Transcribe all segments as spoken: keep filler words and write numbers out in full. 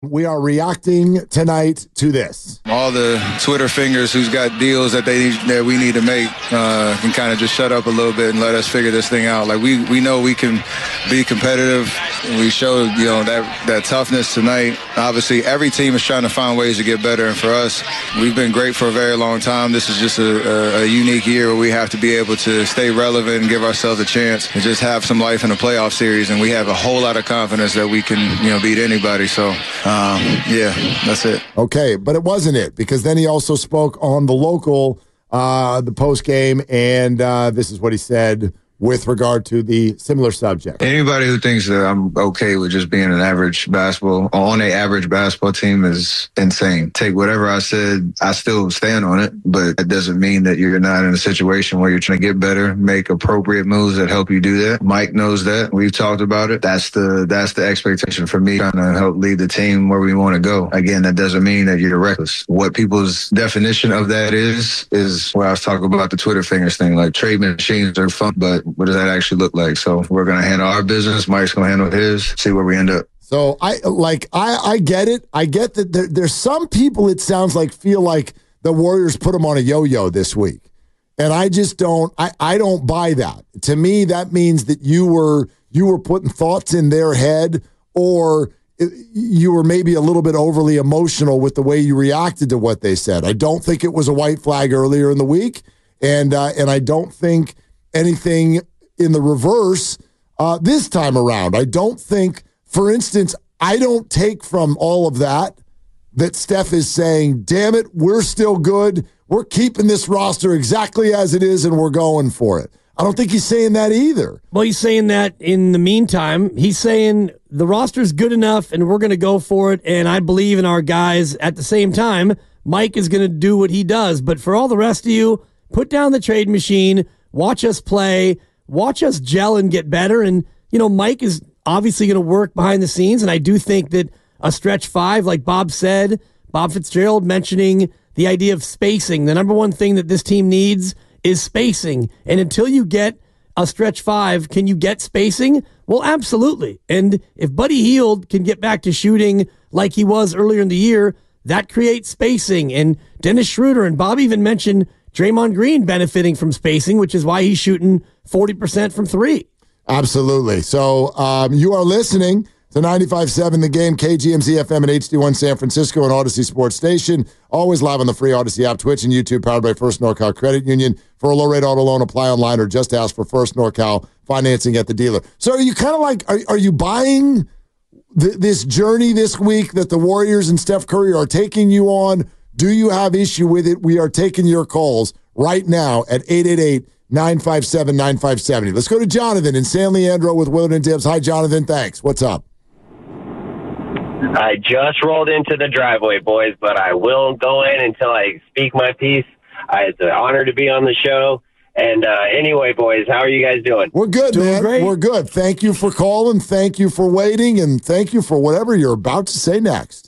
We are reacting tonight to this. All the Twitter fingers who's got deals that they that we need to make uh, can kind of just shut up a little bit and let us figure this thing out. Like we, we know we can be competitive. We showed you know that that toughness tonight. Obviously, every team is trying to find ways to get better, and for us, we've been great for a very long time. This is just a, a, a unique year where we have to be able to stay relevant and give ourselves a chance and just have some life in the playoff series. And we have a whole lot of confidence that we can you know beat anybody. So. Um, yeah, that's it. Okay, but it wasn't it, because then he also spoke on the local, uh, the post game, and uh, this is what he said with regard to the similar subject. Anybody who thinks that I'm okay with just being an average basketball, on a average basketball team is insane. Take whatever I said, I still stand on it, but it doesn't mean that you're not in a situation where you're trying to get better, make appropriate moves that help you do that. Mike knows that. We've talked about it. That's the that's the expectation for me, trying to help lead the team where we want to go. Again, that doesn't mean that you're reckless. What people's definition of that is, is where I was talking about the Twitter fingers thing. Like, trade machines are fun, but what does that actually look like? So we're going to handle our business. Mike's going to handle his, see where we end up. So I like, I, I get it. I get that there, there's some people, it sounds like, feel like the Warriors put them on a yo-yo this week. And I just don't, I, I don't buy that. To me, that means that you were, you were putting thoughts in their head, or you were maybe a little bit overly emotional with the way you reacted to what they said. I don't think it was a white flag earlier in the week. And, uh, and I don't think anything in the reverse uh, this time around. I don't think, for instance, I don't take from all of that that Steph is saying, damn it, we're still good. We're keeping this roster exactly as it is, and we're going for it. I don't think he's saying that either. Well, he's saying that in the meantime. He's saying the roster's good enough, and we're going to go for it, and I believe in our guys. At the same time, Mike is going to do what he does. But for all the rest of you, put down the trade machine, watch us play, watch us gel and get better. And, you know, Mike is obviously going to work behind the scenes. And I do think that a stretch five, like Bob said, Bob Fitzgerald mentioning the idea of spacing. The number one thing that this team needs is spacing. And until you get a stretch five, can you get spacing? Well, absolutely. And if Buddy Hield can get back to shooting like he was earlier in the year, that creates spacing. And Dennis Schroeder, and Bob even mentioned Draymond Green benefiting from spacing, which is why he's shooting forty percent from three. Absolutely. So um, you are listening to ninety-five point seven The Game, K G M Z F M and H D one San Francisco and Odyssey Sports Station. Always live on the free Odyssey app, Twitch, and YouTube, powered by First NorCal Credit Union. For a low-rate auto loan, apply online or just ask for First NorCal financing at the dealer. So are you kind of like, are, are you buying th- this journey this week that the Warriors and Steph Curry are taking you on? Do you have issue with it? We are taking your calls right now at eight eight eight, nine five seven, nine five seven zero. Let's go to Jonathan in San Leandro with Willard and Dibs. Hi, Jonathan. Thanks. What's up? I just rolled into the driveway, boys, but I will go in until I speak my piece. I, it's an honor to be on the show. And uh, anyway, boys, how are you guys doing? We're good, doing man. Great. We're good. Thank you for calling. Thank you for waiting. And thank you for whatever you're about to say next.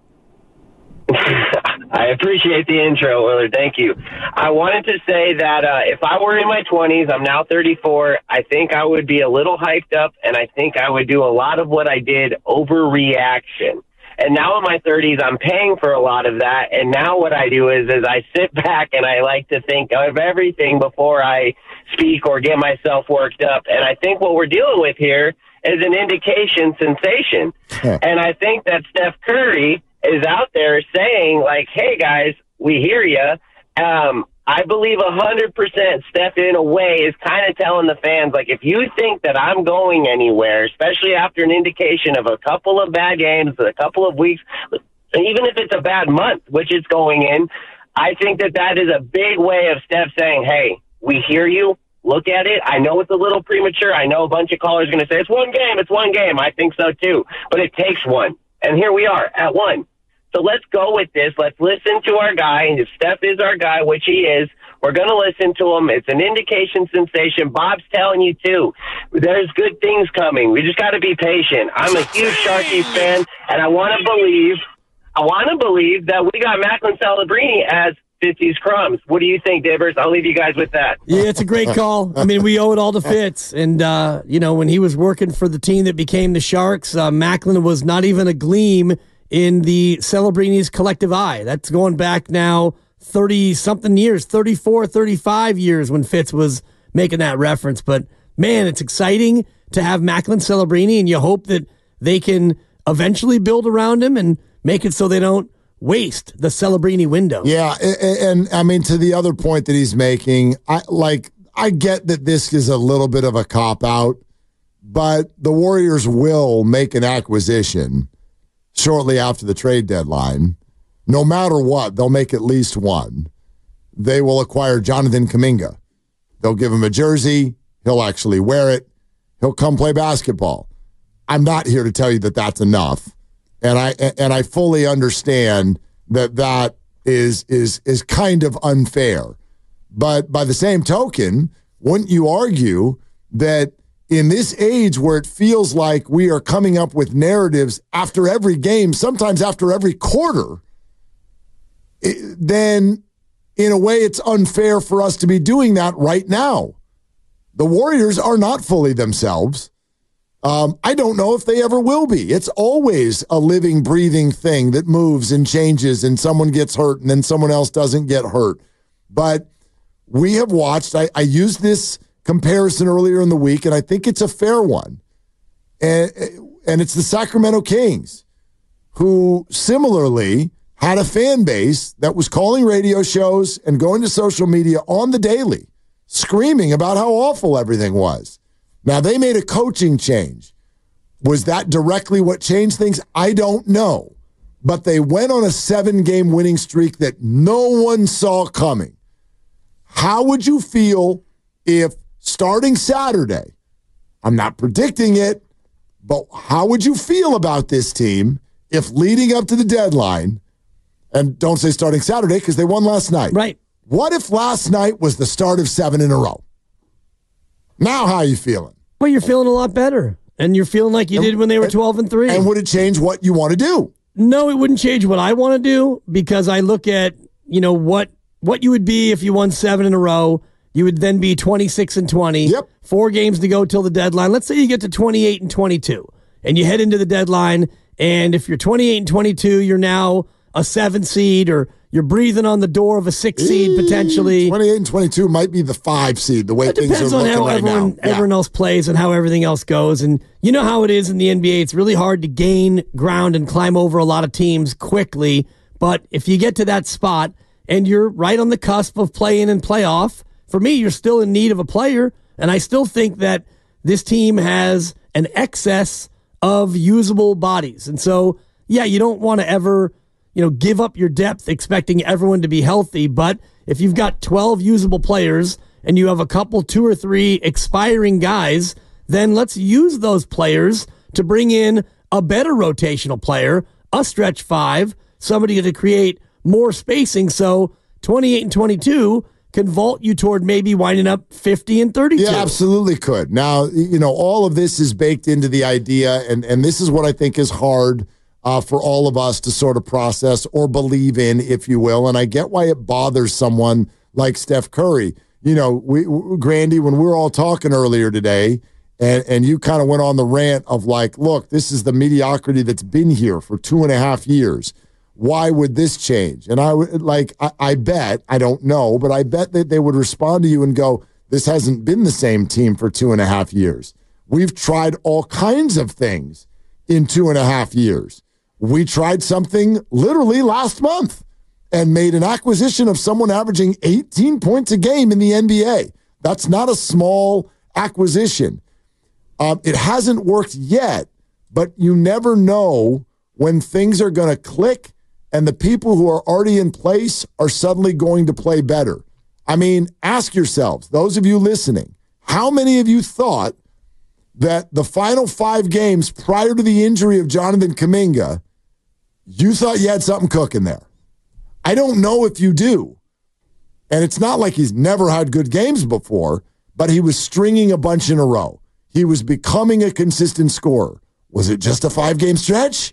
I appreciate the intro, Willard. Thank you. I wanted to say that uh, if I were in my twenties, I'm now thirty-four, I think I would be a little hyped up, and I think I would do a lot of what I did, overreaction. And now in my thirties, I'm paying for a lot of that, and now what I do is, is I sit back and I like to think of everything before I speak or get myself worked up. And I think what we're dealing with here is an indication sensation. Yeah. And I think that Steph Curry is out there saying, like, hey, guys, we hear you. Um, I believe one hundred percent Steph, in a way, is kind of telling the fans, like, if you think that I'm going anywhere, especially after an indication of a couple of bad games, a couple of weeks, even if it's a bad month, which it's going in, I think that that is a big way of Steph saying, hey, we hear you. Look at it. I know it's a little premature. I know a bunch of callers are going to say, it's one game, it's one game. I think so, too. But it takes one. And here we are at one. So let's go with this. Let's listen to our guy. And if Steph is our guy, which he is, we're going to listen to him. It's an indication sensation. Bob's telling you, too. There's good things coming. We just got to be patient. I'm a huge Sharkies fan, and I want to believe, I want to believe that we got Macklin Celebrini as Fitzy's crumbs. What do you think, Dibbers? I'll leave you guys with that. Yeah, it's a great call. I mean, we owe it all to Fitz. And, uh, you know, when he was working for the team that became the Sharks, uh, Macklin was not even a gleam in the Celebrini's collective eye. That's going back now thirty-something years, thirty-four, thirty-five years when Fitz was making that reference. But, man, it's exciting to have Macklin Celebrini, and you hope that they can eventually build around him and make it so they don't waste the Celebrini window. Yeah, and, and I mean, to the other point that he's making, I like I get that this is a little bit of a cop-out, but the Warriors will make an acquisition shortly after the trade deadline. No matter what, they'll make at least one. They will acquire Jonathan Kuminga. They'll give him a jersey. He'll actually wear it. He'll come play basketball. I'm not here to tell you that that's enough. And I and I fully understand that that is is is kind of unfair. But by the same token, wouldn't you argue that in this age where it feels like we are coming up with narratives after every game, sometimes after every quarter, it, then in a way it's unfair for us to be doing that right now? The Warriors are not fully themselves. Um, I don't know if they ever will be. It's always a living, breathing thing that moves and changes, and someone gets hurt and then someone else doesn't get hurt. But we have watched, I, I used this comparison earlier in the week, and I think it's a fair one. And, and it's the Sacramento Kings, who similarly had a fan base that was calling radio shows and going to social media on the daily, screaming about how awful everything was. Now, they made a coaching change. Was that directly what changed things? I don't know. But they went on a seven-game winning streak that no one saw coming. How would you feel if starting Saturday, I'm not predicting it, but how would you feel about this team if leading up to the deadline, and don't say starting Saturday because they won last night. Right. What if last night was the start of seven in a row? Now how are you feeling? Well, you're feeling a lot better, and you're feeling like you and, did when they were and, twelve and three. And would it change what you want to do? No, it wouldn't change what I want to do, because I look at, you know, what what you would be if you won seven in a row. You would then be twenty-six and twenty. Yep. Four games to go till the deadline. Let's say you get to twenty-eight and twenty-two, and you head into the deadline, and if you're twenty-eight and twenty-two, you're now a seven seed, or you're breathing on the door of a six seed potentially. twenty-eight and twenty-two might be the five seed, the way it things are depends looking on how right everyone, now. Yeah. everyone else plays and how everything else goes. And you know how it is in the N B A. It's really hard to gain ground and climb over a lot of teams quickly. But if you get to that spot and you're right on the cusp of play-in and playoff, for me, you're still in need of a player. And I still think that this team has an excess of usable bodies. And so, yeah, you don't want to ever, you know, give up your depth expecting everyone to be healthy. But if you've got twelve usable players and you have a couple, two or three expiring guys, then let's use those players to bring in a better rotational player, a stretch five, somebody to create more spacing. So twenty-eight and twenty-two can vault you toward maybe winding up fifty and thirty-two. Yeah, absolutely could. Now, you know, all of this is baked into the idea, and, and this is what I think is hard uh, for all of us to sort of process or believe in, if you will. And I get why it bothers someone like Steph Curry. You know, we, Grandy, when we were all talking earlier today, and, and you kind of went on the rant of like, look, this is the mediocrity that's been here for two and a half years. Why would this change? And I would like, I, I bet, I don't know, but I bet that they would respond to you and go, this hasn't been the same team for two and a half years. We've tried all kinds of things in two and a half years. We tried something literally last month and made an acquisition of someone averaging eighteen points a game in the N B A. That's not a small acquisition. Um, it hasn't worked yet, but you never know when things are going to click and the people who are already in place are suddenly going to play better. I mean, ask yourselves, those of you listening, how many of you thought that the final five games prior to the injury of Jonathan Kuminga, you thought you had something cooking there? I don't know if you do. And it's not like he's never had good games before, but he was stringing a bunch in a row. He was becoming a consistent scorer. Was it just a five-game stretch?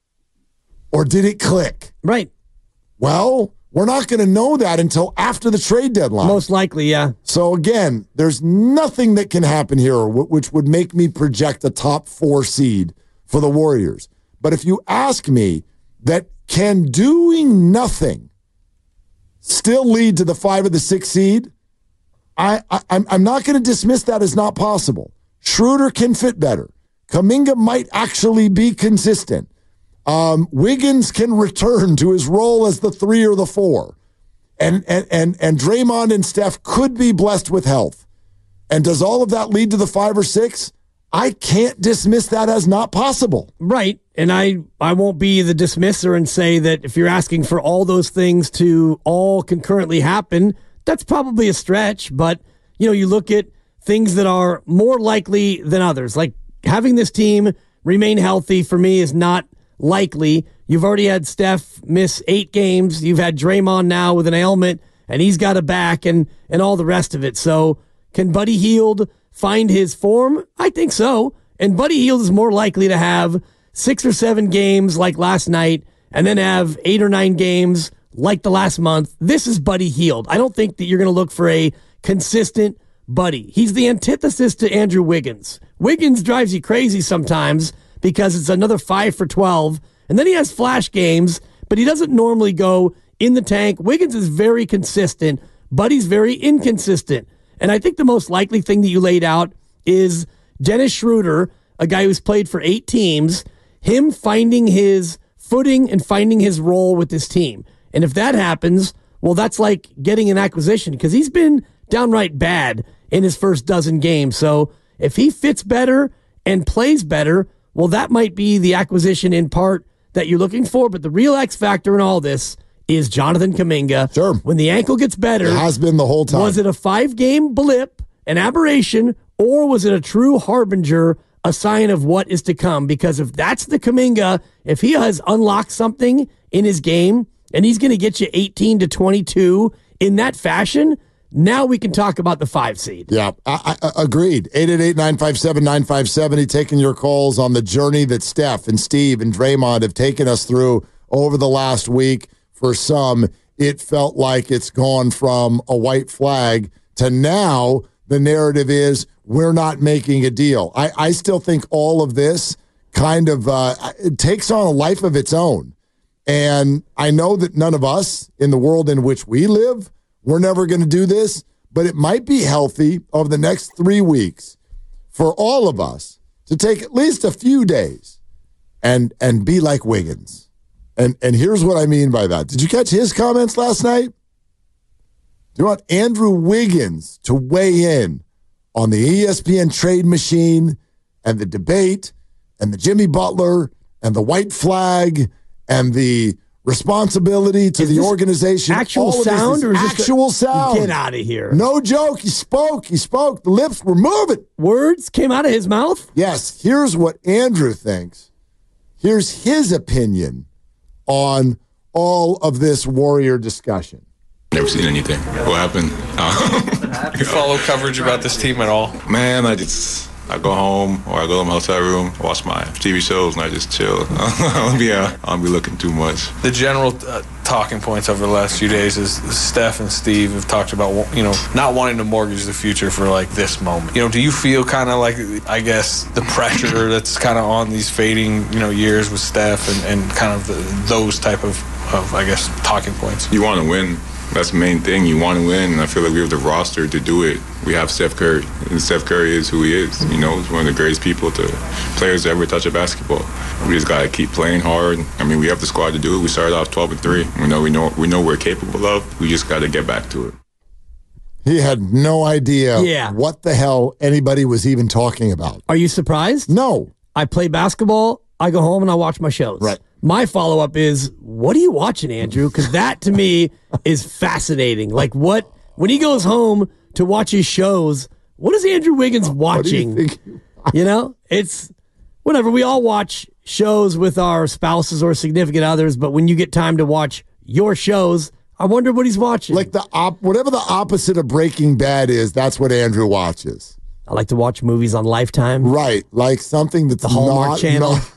Or did it click? Right. Well, we're not going to know that until after the trade deadline. Most likely, yeah. So again, there's nothing that can happen here which would make me project a top four seed for the Warriors. But if you ask me, that can doing nothing still lead to the five or the six seed, I, I, I'm, I'm not going to dismiss that as not possible. Schroeder can fit better. Kuminga might actually be consistent. Um, Wiggins can return to his role as the three or the four. And, and, and, and Draymond and Steph could be blessed with health. And does all of that lead to the five or six? I can't dismiss that as not possible. Right. And I, I won't be the dismisser and say that if you're asking for all those things to all concurrently happen, that's probably a stretch. But, you know, you look at things that are more likely than others. Like having this team remain healthy for me is not likely. You've already had Steph miss eight games. You've had Draymond now with an ailment, and he's got a back and, and all the rest of it. So can Buddy Hield find his form? I think so. And Buddy Hield is more likely to have six or seven games like last night and then have eight or nine games like the last month. This is Buddy Hield. I don't think that you're going to look for a consistent Buddy. He's the antithesis to Andrew Wiggins. Wiggins drives you crazy sometimes because it's another five for twelve, and then he has flash games, but he doesn't normally go in the tank. Wiggins is very consistent. Buddy's very inconsistent. And I think the most likely thing that you laid out is Dennis Schroeder, a guy who's played for eight teams, him finding his footing and finding his role with this team. And if that happens, well, that's like getting an acquisition because he's been downright bad in his first dozen games. So if he fits better and plays better, well, that might be the acquisition in part that you're looking for. But the real X factor in all this is Jonathan Kuminga. Sure. When the ankle gets better. It has been the whole time. Was it a five-game blip, an aberration, or was it a true harbinger, a sign of what is to come? Because if that's the Kuminga, if he has unlocked something in his game and he's going to get you eighteen to twenty-two in that fashion, now we can talk about the five seed. Yeah, I, I, agreed. eight eight eight, nine five seven, nine five seven zero, taking your calls on the journey that Steph and Steve and Draymond have taken us through over the last week. For some, it felt like it's gone from a white flag to now the narrative is we're not making a deal. I, I still think all of this kind of uh, it takes on a life of its own. And I know that none of us in the world in which we live, we're never going to do this, but it might be healthy over the next three weeks for all of us to take at least a few days and and be like Wiggins. And and here's what I mean by that. Did you catch his comments last night? Do you want Andrew Wiggins to weigh in on the E S P N trade machine and the debate and the Jimmy Butler and the white flag and the responsibility to is the organization? Actual All of this sound is or is actual this a, sound? Get out of here. No joke. He spoke. He spoke. The lips were moving. Words came out of his mouth? Yes. Here's what Andrew thinks. Here's his opinion on all of this Warrior discussion. Never seen anything. What happened? Um, you follow coverage about this team at all? Man, I just I go home or I go to my hotel room, watch my T V shows, and I just chill. I don't be uh, I don't be looking too much. The general uh, talking points over the last few days is Steph and Steve have talked about, you know, not wanting to mortgage the future for like this moment. You know, do you feel kind of like, I guess, the pressure that's kind of on these fading, you know, years with Steph and, and kind of the, those type of, of, I guess, talking points? You want to win. That's the main thing. You want to win, and I feel like we have the roster to do it. We have Steph Curry, and Steph Curry is who he is. You know, he's one of the greatest people to players to ever touch a basketball. We just gotta keep playing hard. I mean, we have the squad to do it. We started off twelve and three. We know we know we know we're capable of. We just gotta get back to it. He had no idea yeah. what the hell anybody was even talking about. Are you surprised? No. I play basketball, I go home, and I watch my shows. Right. My follow-up is, what are you watching, Andrew? Because that, to me, is fascinating. Like, what, when he goes home to watch his shows, what is Andrew Wiggins watching? What do you think? You know, it's, whatever. We all watch shows with our spouses or significant others, but when you get time to watch your shows, I wonder what he's watching. Like, the op- whatever the opposite of Breaking Bad is, that's what Andrew watches. I like to watch movies on Lifetime. Right. Like something that's the Hallmark not, Channel. Not,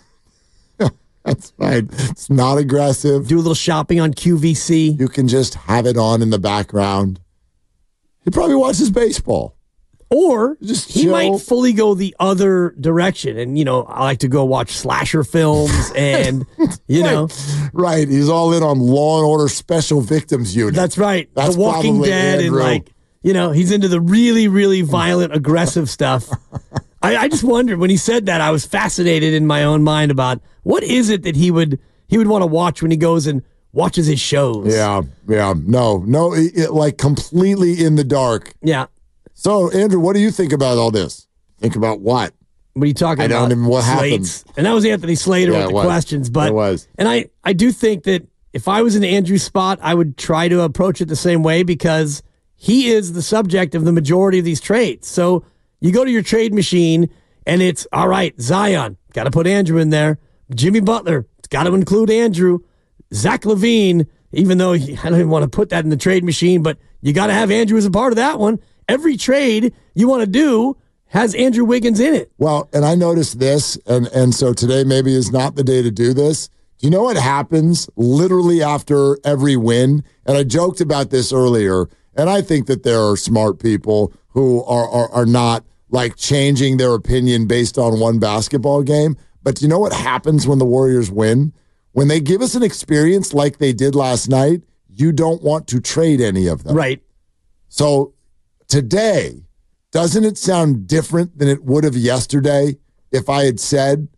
that's right. It's not aggressive. Do a little shopping on Q V C. You can just have it on in the background. He probably watches baseball. Or Just he chill. might fully go the other direction. And, you know, I like to go watch slasher films and, you know. Right. He's all in on Law and Order Special Victims Unit. That's right. That's The Walking probably Dead Andrew. and, like, you know, he's into the really, really violent, aggressive stuff. I, I just wondered when he said that, I was fascinated in my own mind about what is it that he would he would want to watch when he goes and watches his shows. Yeah, yeah. No, no, it, it, like completely in the dark. Yeah. So, Andrew, what do you think about all this? Think about what? What are you talking I about? don't even what Slates. happened. And that was Anthony Slater Yeah, with it the was. questions. But It was. And I, I do think that if I was in Andrew's spot, I would try to approach it the same way because he is the subject of the majority of these trades. So you go to your trade machine and it's, all right, Zion, got to put Andrew in there. Jimmy Butler, it's got to include Andrew. Zach LaVine, even though he, I don't even want to put that in the trade machine, but you got to have Andrew as a part of that one. Every trade you want to do has Andrew Wiggins in it. Well, and I noticed this, and, and so today maybe is not the day to do this. Do you know what happens literally after every win? And I joked about this earlier, and I think that there are smart people who are, are, are not like changing their opinion based on one basketball game. But do you know what happens when the Warriors win? When they give us an experience like they did last night, you don't want to trade any of them. Right. So today, doesn't it sound different than it would have yesterday if I had said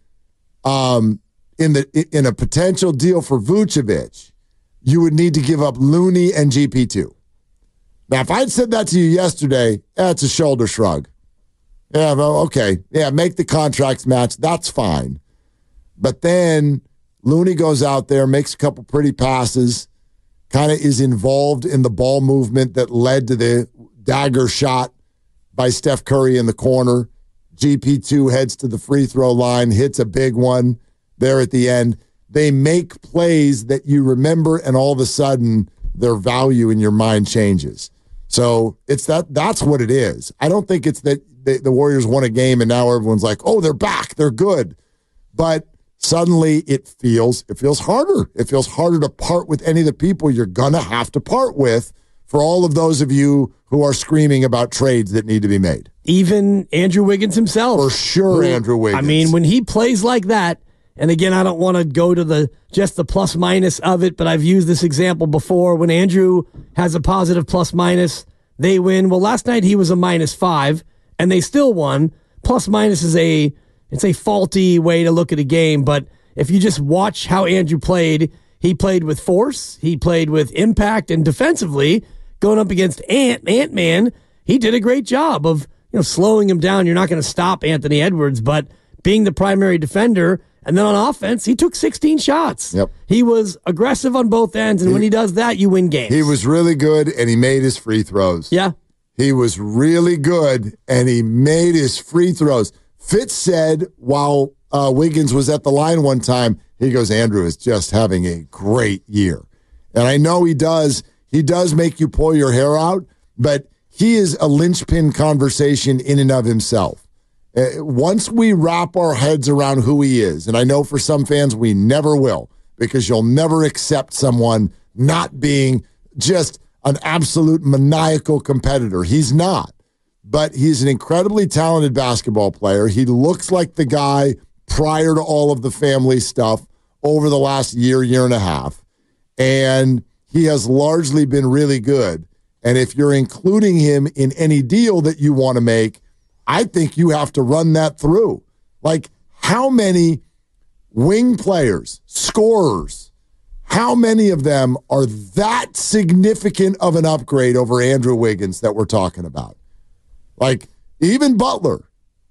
um, in the in a potential deal for Vucevic, you would need to give up Looney and G P two? Now, if I had said that to you yesterday, that's a shoulder shrug. Yeah, well, okay. Yeah, make the contracts match. That's fine. But then Looney goes out there, makes a couple pretty passes, kind of is involved in the ball movement that led to the dagger shot by Steph Curry in the corner. G P two heads to the free throw line, hits a big one there at the end. They make plays that you remember, and all of a sudden, their value in your mind changes. So it's that. That's what it is. I don't think it's that they, the Warriors won a game and now everyone's like, oh, they're back. They're good. But suddenly it feels it feels harder. It feels harder to part with any of the people you're going to have to part with for all of those of you who are screaming about trades that need to be made. Even Andrew Wiggins himself. For sure, who, Andrew Wiggins. I mean, when he plays like that, and again, I don't want to go to the just the plus minus of it, but I've used this example before. When Andrew has a positive plus minus, they win. Well, last night he was a minus five, and they still won. Plus minus is a it's a faulty way to look at a game, but if you just watch how Andrew played, he played with force, he played with impact, and defensively, going up against Ant Ant-Man, he did a great job of you know slowing him down. You're not going to stop Anthony Edwards, but being the primary defender. And then on offense, he took sixteen shots. Yep. He was aggressive on both ends, and he, when he does that, you win games. He was really good, and he made his free throws. Yeah. He was really good, and he made his free throws. Fitz said while uh, Wiggins was at the line one time, he goes, Andrew is just having a great year. And I know he does. He does make you pull your hair out, but he is a linchpin conversation in and of himself. Uh, once we wrap our heads around who he is, and I know for some fans we never will, because you'll never accept someone not being just an absolute maniacal competitor. He's not, but he's an incredibly talented basketball player. He looks like the guy prior to all of the family stuff over the last year, year and a half, and he has largely been really good. And if you're including him in any deal that you want to make, I think you have to run that through. Like, how many wing players, scorers, how many of them are that significant of an upgrade over Andrew Wiggins that we're talking about? Like, even Butler.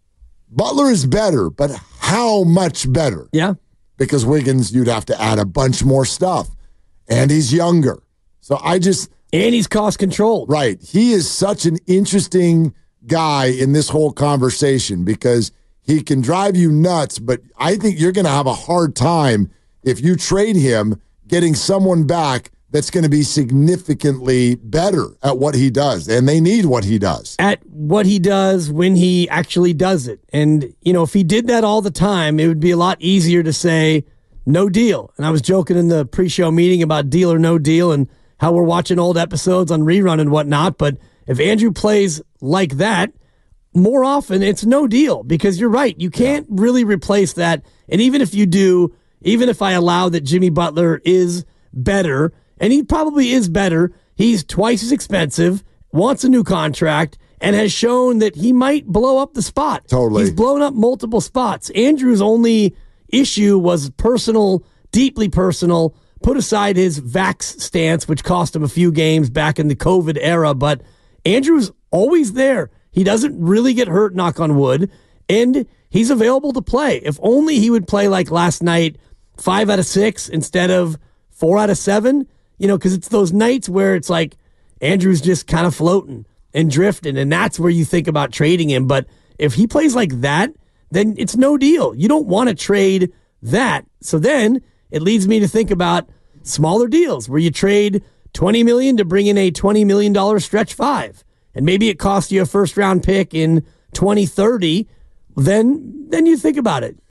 Butler is better, but how much better? Yeah. Because Wiggins, you'd have to add a bunch more stuff. And he's younger. So I just... And he's cost controlled. Right. He is such an interesting guy in this whole conversation because he can drive you nuts, but I think you're going to have a hard time if you trade him getting someone back that's going to be significantly better at what he does, and they need what he does. At what he does when he actually does it. And, you know, if he did that all the time, it would be a lot easier to say no deal. And I was joking in the pre-show meeting about deal or no deal and how we're watching old episodes on rerun and whatnot, but if Andrew plays like that, more often it's no deal because you're right. You can't really replace that. And even if you do, even if I allow that Jimmy Butler is better, and he probably is better, he's twice as expensive, wants a new contract, and has shown that he might blow up the spot. Totally. He's blown up multiple spots. Andrew's only issue was personal, deeply personal, put aside his vax stance, which cost him a few games back in the COVID era, but Andrew's always there. He doesn't really get hurt, knock on wood, and he's available to play. If only he would play like last night, five out of six instead of four out of seven, you know, because it's those nights where it's like Andrew's just kind of floating and drifting, and that's where you think about trading him. But if he plays like that, then it's no deal. You don't want to trade that. So then it leads me to think about smaller deals where you trade twenty million dollars to bring in a twenty million dollars stretch five. And maybe it costs you a first round pick in twenty thirty, then then you think about it.